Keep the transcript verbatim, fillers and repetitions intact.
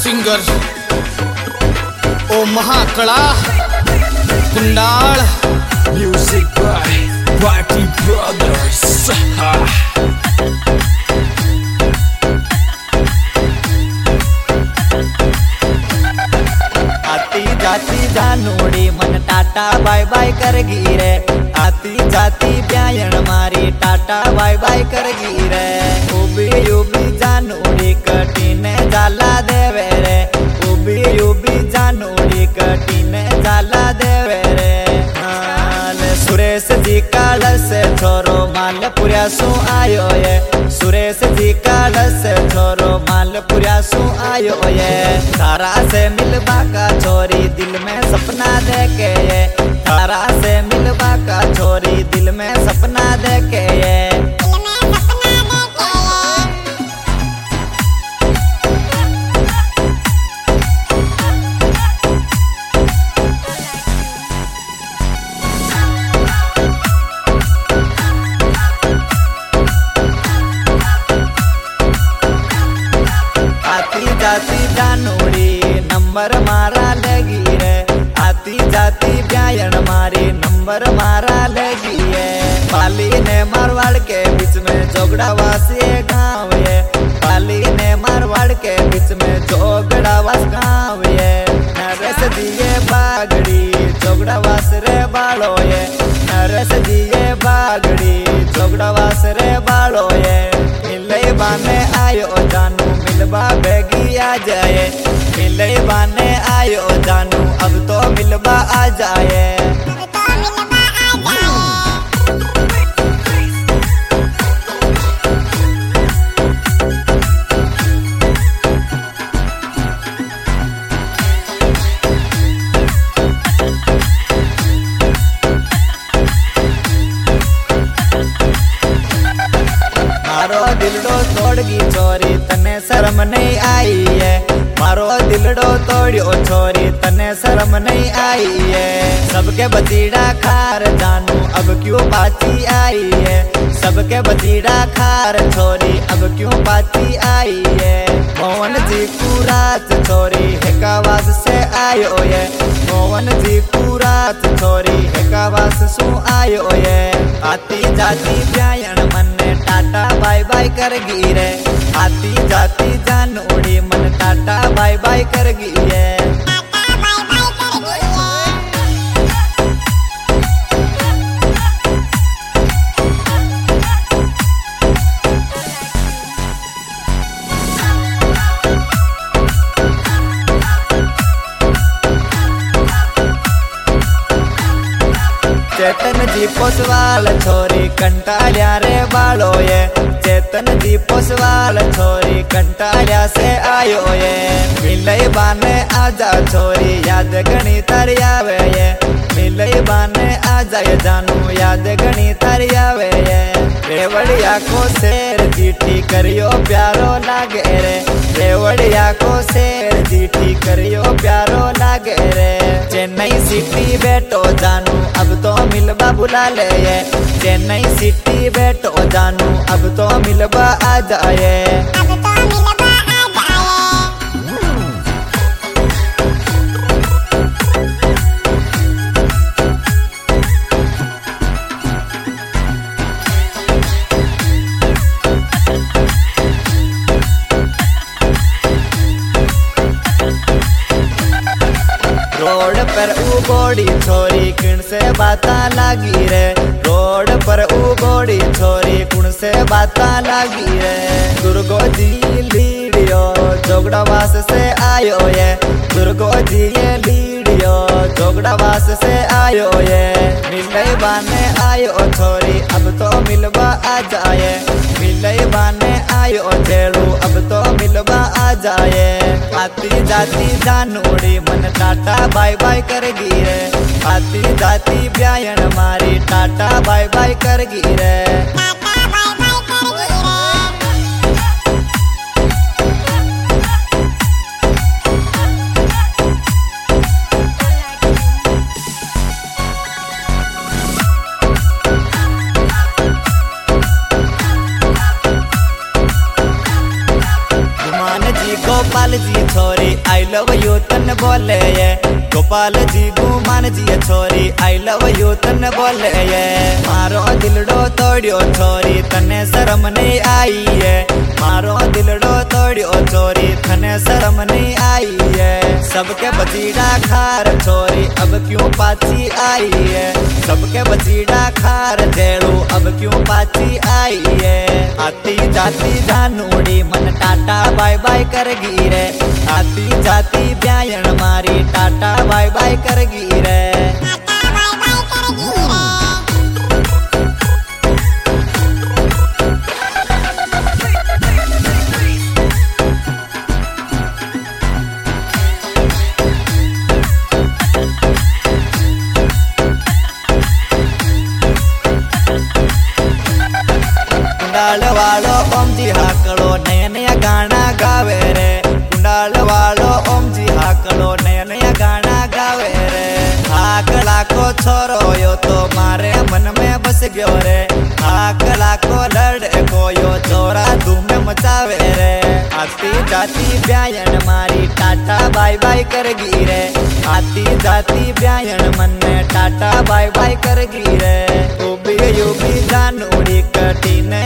Singer ओ महाकला कुंडाल म्यूजिक बाय पार्टी ब्रदर्स। आती जाती जानोड़ी मन टाटा बाय बाय कर गिरे, आती जाती ब्यायण मारी टाटा बाय बाय कर गिरे। उबी उबी जानोड़ी कटीने जाला देवे रे, उबी उबी जानोड़ी कटीने जाला देवे रे। सुरेश जी काल से छोरो मालपुरिया सु आयो ये, सुरेश जी काल से छोरो मालपुरिया सु आयो ये। तारा से मिलवा का छोरी दिल में सपना देखे ये, तारा से मिलवा का छोरी दिल में सपना देखे ये। जाती जानोड़ी नंबर मारा लगी रे, आती जाती ब्यायण मारी नंबर मारा लगी है। पाली ने मारवाड़ के बीच में जोगड़ावास ये गाँव है, पाली ने मारवाड़ के बीच में जोगड़ावास गाँव है। नरस दिए बागड़ी जोगड़ावास रे बालो ये, नरस दिए बागड़ी जोगड़ावास रे बालो ये। मिले बाने आयो जानू मिलवा बेगी आ जाए, मिले बाने आयो जानू अब तो मिलवा आ जाए। मारो दिलडो तोड़गी छोरी तने शर्म नहीं आई है, मारो दिलडो तोड़ियो छोरी तने शर्म नहीं आई है। सबके बतीड़ा खार जानू अब क्यों पाती आई है, सबके बतीड़ा खार छोरी अब क्यों पाती आई है। मोहन जी कुरात छोरी हेकावास से आयो ये, मोहन जी कुरात छोरी हेकावास सु आयो ये। आती जाती ब्यायण मन टाटा बाय बाय कर गिरे, आती जाती जानोड़ी मन टाटा बाय बाय कर गिरे। चेतन जी पोसवाल छोरी कंटालिया रे बालो ये, चेतन जी पोसवाल छोरी कंटालिया से आयो ये। मिले बाने आजा छोरी याद घनी तारी आवे ये, मिले बाने आजा ये जानू याद घनी तारी आवे ये। रेवड़िया को शेर जीठी करियो प्यारो लागे रे, रेवड़िया को शेर जीठी करियो प्यारो लागे रे। चेन्नई सिटी बैठो जानू अब तो मिलवा बुला ले ये, चेन्नई सिटी बैठो जानू अब तो मिलवा आ जाए। रोड पर उबोड़ी छोरी किण से बाता लागी रे, रोड पर उबोड़ी छोरी कुण से बाता लागी रे। दुर्गो जी लीडियो जोगड़ावास से आयो ये, दुर्गो जी ये लीडियो जोगड़ावास से आयो ये। मिले बाने आयो छोरी अब तो मिलवा आ जाए, मिले बाने आयो जेड़ू अब तो मिलवा आ जाए। आती जाती जानोड़ी मन टाटा बाय बाय कर गिरे, आती जाती ब्यायण मारी टाटा बाय बाय कर गिरे। गोपाल जी छोरी आई लव यू तन बोले ये गोपाल जी गुमान जी छोरी आई लव यू तन बोले ये मारो दिलडो तोड़ियो छोरी तने शर्म नहीं आई है मारो दिलडो तोड़ियो छोरी तने शर्म नहीं आई है सबके बजीड़ा खार छोरी अब क्यों पाची आई है सबके बजीड़ा खार जेड़ू अब क्यों पाची आई है आती जाती जानूड़ी मन टाटा बाय बाय कर गिरे आती जाती ब्यायन मारी टाटा बाय बाय कर गिरे कुंडाल वालो ओम जी हाकड़ो नया नया गाना गावे रे कुंडाल वालो ओम जी हाकड़ो नया नया गाना गावे रे हाकला को छोरो यो तो मारे मन में बस गयो रे हाकला को लड़ को यो जोरा धूम मचावे रे आती जाती ब्यायन मारी टाटा बाय बाय कर गिरे आती जाती ब्यायन मन में टाटा बाय बाय कर गिरे उबी उबी जानूड़ी कटी ने